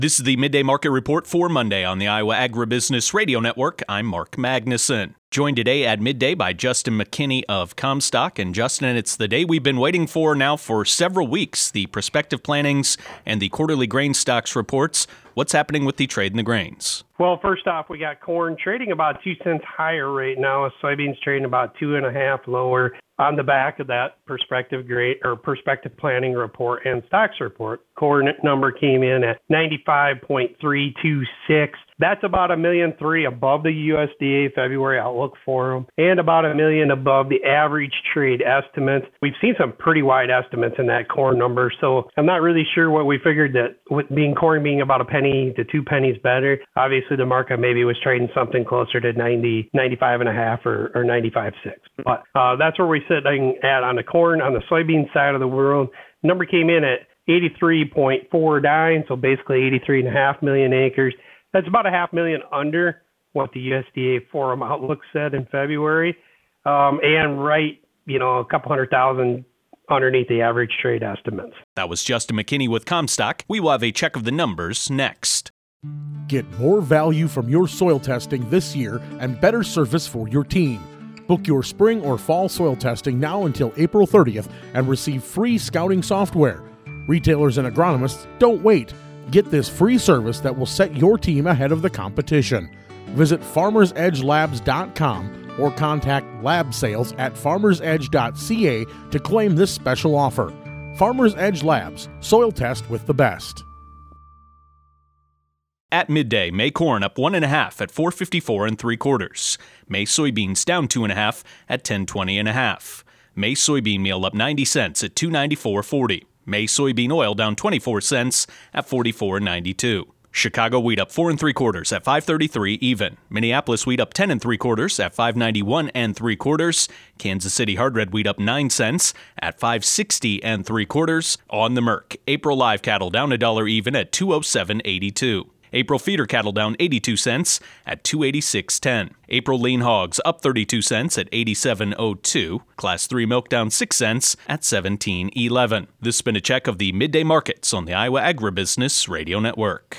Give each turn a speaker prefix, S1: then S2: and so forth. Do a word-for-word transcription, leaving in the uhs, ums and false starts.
S1: This is the Midday Market Report for Monday on the Iowa Agribusiness Radio Network. I'm Mark Magnuson. Joined today at midday by Justin McKinney of Comstock. And Justin, it's the day we've been waiting for now for several weeks, the prospective plantings and the quarterly grain stocks reports. What's happening with the trade in the grains?
S2: Well, first off, we got corn trading about two cents higher right now. Soybeans trading about two and a half lower on the back of that prospective grade or prospective planting report and stocks report. Corn number came in at ninety-five point three two six. That's about a million three above the U S D A February outlook for them, and about a million above the average trade estimates. We've seen some pretty wide estimates in that corn number, so I'm not really sure what we figured that with being corn being about a penny to two pennies better. Obviously, the market maybe was trading something closer to ninety, ninety-five and a half or, or ninety-five six. But uh, that's where we're sitting at on the corn. On the soybean side of the world, number came in at eighty-three point four nine, so basically eighty-three and a half million acres. That's about a half million under what the U S D A Forum Outlook said in February, um, and right, you know, a couple hundred thousand underneath the average trade estimates.
S1: That was Justin McKinney with Comstock. We will have a check of the numbers next.
S3: Get more value from your soil testing this year and better service for your team. Book your spring or fall soil testing now until April thirtieth and receive free scouting software. Retailers and agronomists, don't wait. Get this free service that will set your team ahead of the competition. Visit farmers edge labs dot com or contact lab sales at farmers edge dot c a to claim this special offer. Farmers Edge Labs, soil test with the best.
S1: At midday, May corn up one and a half at four fifty-four and three quarters. May soybeans down two and a half at ten twenty and a half. May soybean meal up ninety cents at two ninety-four forty. May soybean oil down twenty-four cents at forty-four ninety-two. Chicago wheat up four and three quarters at five thirty-three even. Minneapolis wheat up ten and three quarters at five ninety-one and three quarters. Kansas City hard red wheat up nine cents at five sixty and three quarters. On the Merc, April live cattle down a dollar even at two oh seven eighty-two. April feeder cattle down eighty-two cents at two eighty-six ten. April lean hogs up thirty-two cents at eighty-seven oh two. Class three milk down six cents at seventeen eleven. This has been a check of the midday markets on the Iowa Agribusiness Radio Network.